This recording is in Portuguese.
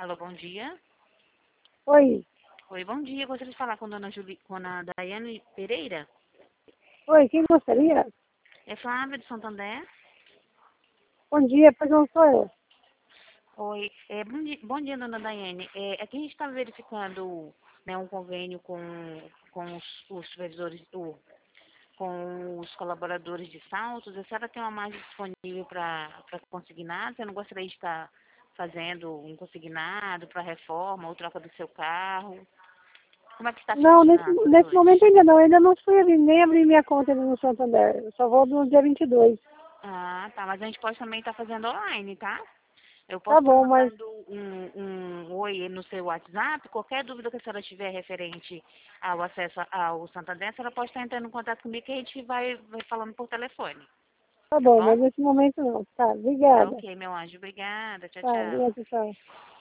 Alô, bom dia. Oi. Oi, bom dia. Gostaria de falar com com a Daiane Pereira. Oi, quem gostaria? É Flávia de Santander. Bom dia, pois não sou eu. Oi, bom dia, dona Daiane. Aqui a gente está verificando, né, um convênio com os supervisores, com os colaboradores de Saltos. A senhora tem uma margem disponível para consignado? Você não gostaria de estar fazendo um consignado para reforma ou troca do seu carro? Como é que está Não, nesse, funcionando nesse momento hoje? ainda não. Ainda não fui nem abrir minha conta ali no Santander. Eu só vou no dia 22. Ah, tá. Mas a gente pode também estar fazendo online, tá? Eu posso Tá estar bom, mas mandando um oi no seu WhatsApp. Qualquer dúvida que a senhora tiver referente ao acesso ao Santander, a senhora pode estar entrando em contato comigo que a gente vai falando por telefone. tá Tá bom, bom? mas nesse momento não. Tá, Tá obrigada. ok, meu anjo. Obrigada. Tchau, Tá, tchau. obrigada, tchau.